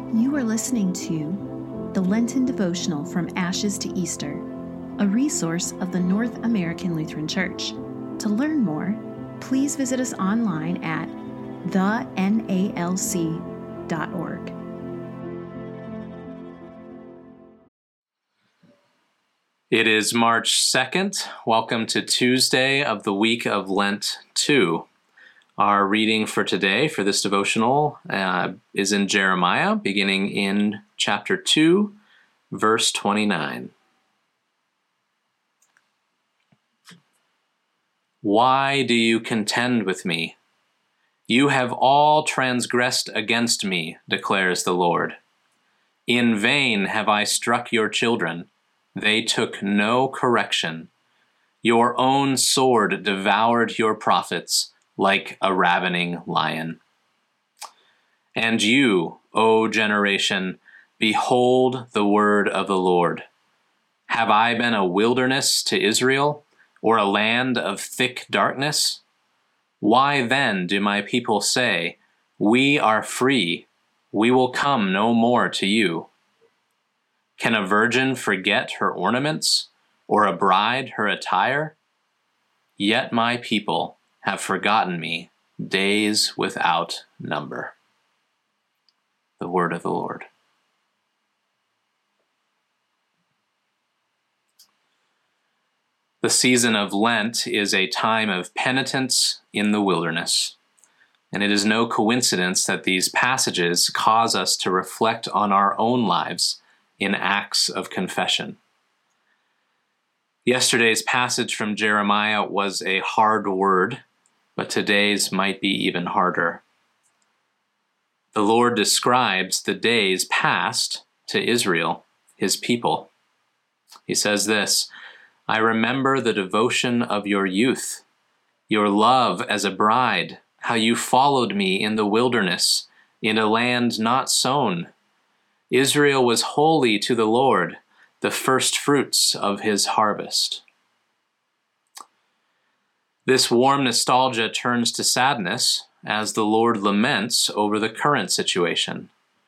You are listening to the Lenten Devotional from Ashes to Easter, a resource of the North American Lutheran Church. To learn more, please visit us online at thenalc.org. It is March 2nd. Welcome to Tuesday of the week of Lent 2. Our reading for today, for this devotional, is in Jeremiah, beginning in chapter 2, verse 29. Why do you contend with me? You have all transgressed against me, declares the Lord. In vain have I struck your children. They took no correction. Your own sword devoured your prophets like a ravening lion. And you, O generation, behold the word of the Lord. Have I been a wilderness to Israel, or a land of thick darkness? Why then do my people say, we are free, we will come no more to you? Can a virgin forget her ornaments, or a bride her attire? Yet my people have forgotten me days without number. The word of the Lord. The season of Lent is a time of penitence in the wilderness, and it is no coincidence that these passages cause us to reflect on our own lives in acts of confession. Yesterday's passage from Jeremiah was a hard word, but today's might be even harder. The Lord describes the days past to Israel, his people. He says this, I remember the devotion of your youth, your love as a bride, how you followed me in the wilderness, in a land not sown. Israel was holy to the Lord, the first fruits of his harvest. This warm nostalgia turns to sadness as the Lord laments over the current situation.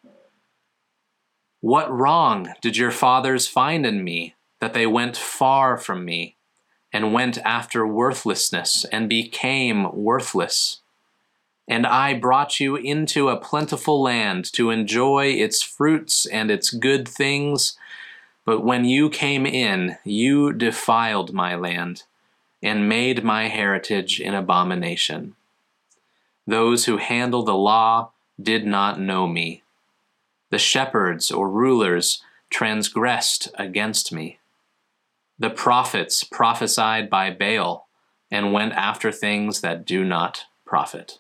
What wrong did your fathers find in me that they went far from me and went after worthlessness and became worthless? And I brought you into a plentiful land to enjoy its fruits and its good things. But when you came in, you defiled my land and made my heritage an abomination. Those who handle the law did not know me. The shepherds or rulers transgressed against me. The prophets prophesied by Baal and went after things that do not profit.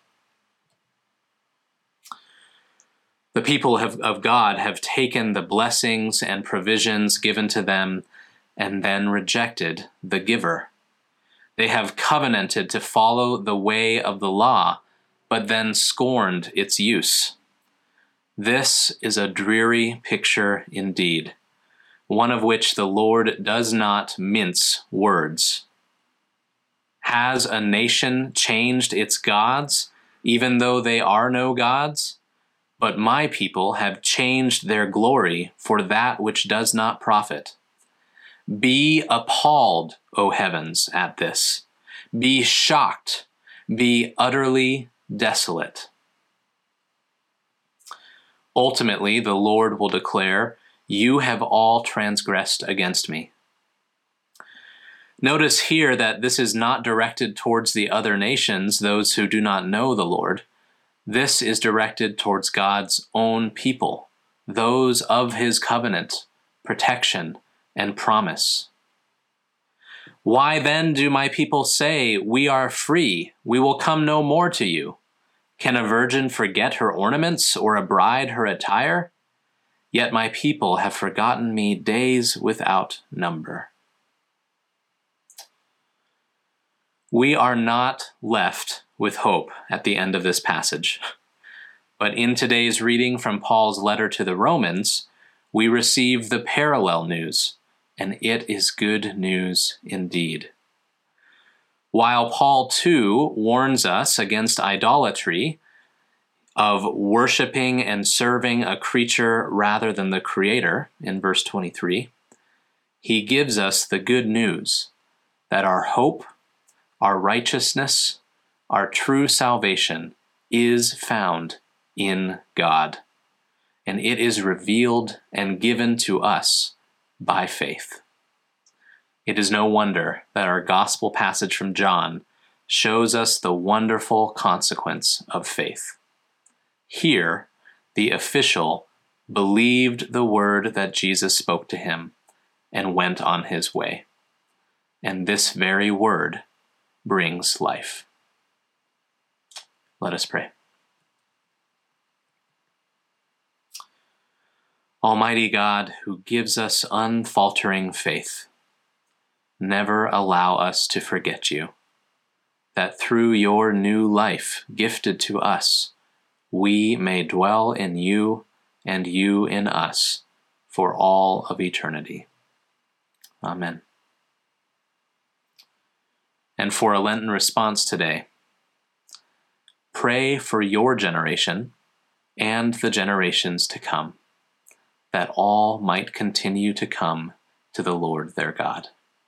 The people of God have taken the blessings and provisions given to them and then rejected the giver. They have covenanted to follow the way of the law, but then scorned its use. This is a dreary picture indeed, one of which the Lord does not mince words. Has a nation changed its gods, even though they are no gods? But my people have changed their glory for that which does not profit. Be appalled, O heavens, at this. Be shocked. Be utterly desolate. Ultimately, the Lord will declare, you have all transgressed against me. Notice here that this is not directed towards the other nations, those who do not know the Lord. This is directed towards God's own people, those of his covenant, protection, and promise. Why then do my people say, we are free, we will come no more to you? Can a virgin forget her ornaments, or a bride her attire? Yet my people have forgotten me days without number. We are not left with hope at the end of this passage. But in today's reading from Paul's letter to the Romans, we receive the parallel news, and it is good news indeed. While Paul too warns us against idolatry, of worshiping and serving a creature rather than the Creator, in verse 23, he gives us the good news that our hope, our righteousness, our true salvation is found in God, and it is revealed and given to us by faith. It is no wonder that our gospel passage from John shows us the wonderful consequence of faith. Here, the official believed the word that Jesus spoke to him and went on his way. And this very word brings life. Let us pray. Almighty God, who gives us unfaltering faith, never allow us to forget you, that through your new life gifted to us, we may dwell in you and you in us for all of eternity. Amen. And for a Lenten response today, pray for your generation and the generations to come, that all might continue to come to the Lord their God.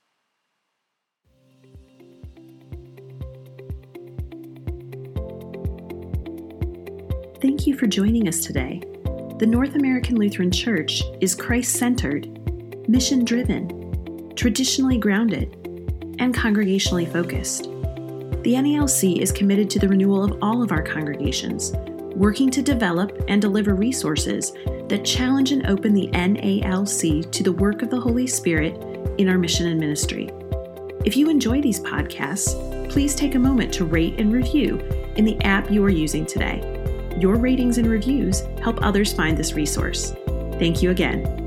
Thank you for joining us today. The North American Lutheran Church is Christ-centered, mission-driven, traditionally grounded, and congregationally focused. The NALC is committed to the renewal of all of our congregations, working to develop and deliver resources that challenge and open the NALC to the work of the Holy Spirit in our mission and ministry. If you enjoy these podcasts, please take a moment to rate and review in the app you are using today. Your ratings and reviews help others find this resource. Thank you again.